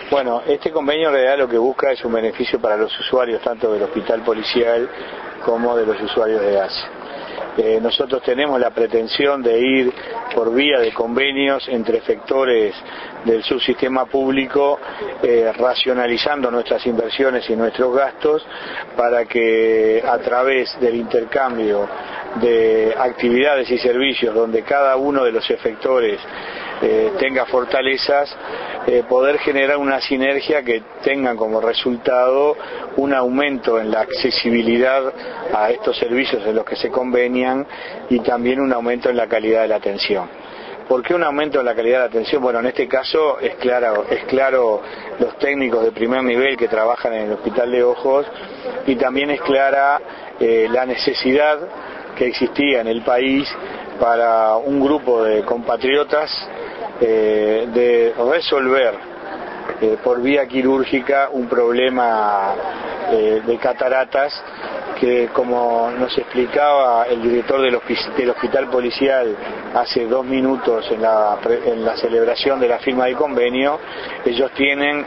Bueno, este convenio en realidad lo que busca es un beneficio para los usuarios, tanto del hospital policial como de los usuarios de ACE. Nosotros tenemos la pretensión de ir por vía de convenios entre efectores del subsistema público, racionalizando nuestras inversiones y nuestros gastos, para que a través del intercambio de actividades y servicios donde cada uno de los efectores tenga fortalezas, poder generar una sinergia que tengan como resultado un aumento en la accesibilidad a estos servicios en los que se convenian y también un aumento en la calidad de la atención. ¿Por qué un aumento en la calidad de la atención? Bueno, en este caso es claro los técnicos de primer nivel que trabajan en el Hospital de Ojos, y también es clara la necesidad que existía en el país para un grupo de compatriotas de resolver por vía quirúrgica un problema de cataratas que, como nos explicaba el director del hospital policial hace 2 minutos en la celebración de la firma del convenio, ellos tienen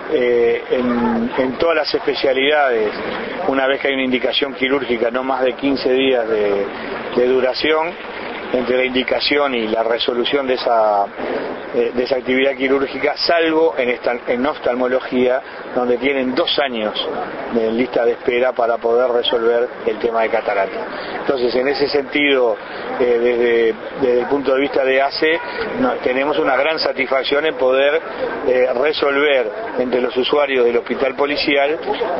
en todas las especialidades, una vez que hay una indicación quirúrgica, no más de 15 días de duración entre la indicación y la resolución de esa actividad quirúrgica, salvo en oftalmología, donde tienen 2 años de lista de espera para poder resolver el tema de catarata. Entonces, en ese sentido, desde el punto de vista de ACE, tenemos una gran satisfacción en poder resolver entre los usuarios del hospital policial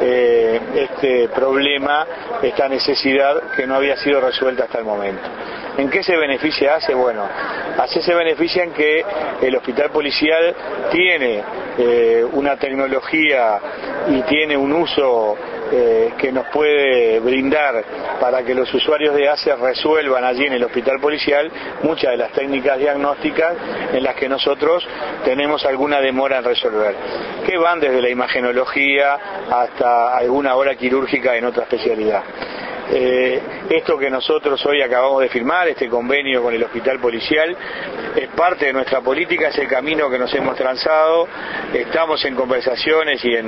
este problema, esta necesidad que no había sido resuelta hasta el momento. ¿En qué se beneficia ACE? Bueno, ACE se beneficia en que el hospital policial tiene una tecnología y tiene un uso que nos puede brindar para que los usuarios de ACE resuelvan allí en el hospital policial muchas de las técnicas diagnósticas en las que nosotros tenemos alguna demora en resolver, que van desde la imagenología hasta alguna hora quirúrgica en otra especialidad. Esto que nosotros hoy acabamos de firmar, este convenio con el hospital policial, es parte de nuestra política, es el camino que nos hemos trazado. Estamos en conversaciones y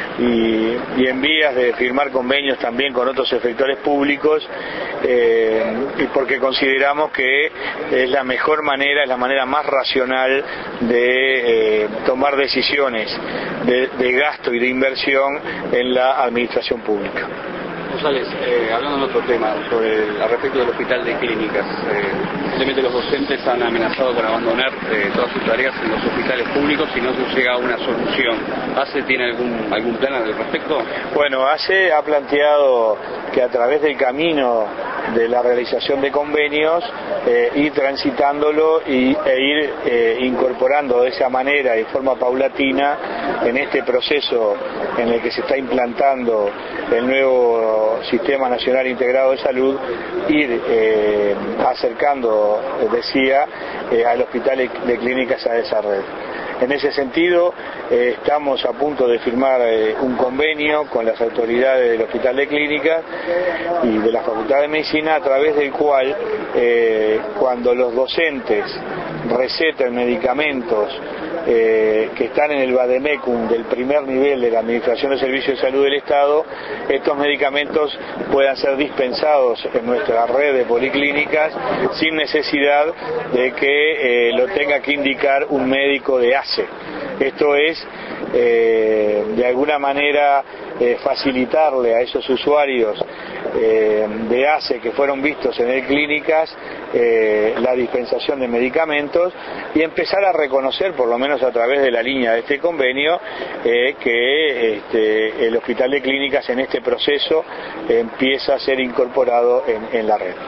en vías de firmar convenios también con otros efectores públicos, y porque consideramos que es la mejor manera, es la manera más racional de tomar decisiones de gasto y de inversión en la administración pública. González, hablando de otro tema, al respecto del hospital de clínicas, simplemente los docentes han amenazado con abandonar todas sus tareas en los hospitales públicos si no se llega a una solución. ¿ACE tiene algún plan al respecto? Bueno, ACE ha planteado que a través del camino de la realización de convenios, ir transitándolo e ir incorporando de esa manera y de forma paulatina en este proceso en el que se está implantando el nuevo Sistema Nacional Integrado de Salud, ir acercando, decía, al hospital de clínicas a esa red. En ese sentido, estamos a punto de firmar un convenio con las autoridades del Hospital de Clínicas y de la Facultad de Medicina, a través del cual, cuando los docentes receten medicamentos que están en el vademecum del primer nivel de la Administración de Servicios de Salud del Estado, estos medicamentos puedan ser dispensados en nuestra red de policlínicas sin necesidad de que lo tenga que indicar un médico de ACE. Esto es, de alguna manera, facilitarle a esos usuarios de ACE que fueron vistos en clínicas la dispensación de medicamentos, y empezar a reconocer, por lo menos a través de la línea de este convenio, que el Hospital de Clínicas en este proceso empieza a ser incorporado en la red.